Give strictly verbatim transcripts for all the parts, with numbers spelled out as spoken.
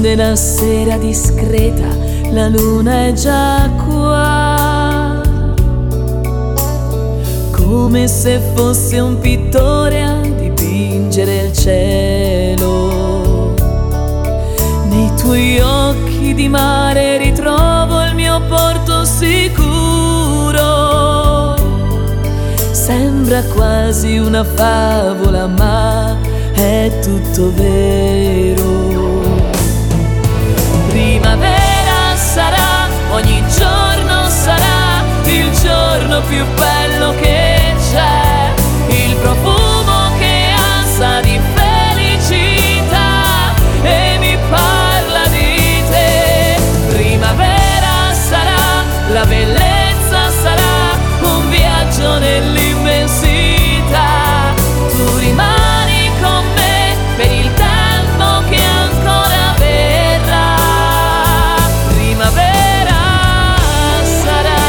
nella sera discreta la luna è già qua, come se fosse un pittore a dipingere il cielo. Nei tuoi occhi di mare ritrovo il mio porto sicuro. Sembra quasi una favola, ma è tutto vero. Primavera sarà, ogni giorno sarà il giorno più bello che c'è, il profumo che ha sa di felicità e mi parla di te. Primavera sarà, la bellezza sarà un viaggio nell'immensità. Tu rimani con me per il tempo che ancora verrà. Primavera sarà.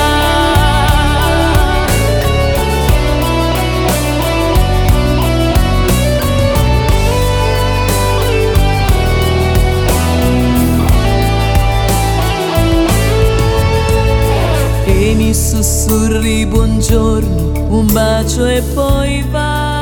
E mi sussurri buongiorno, un bacio e poi vai.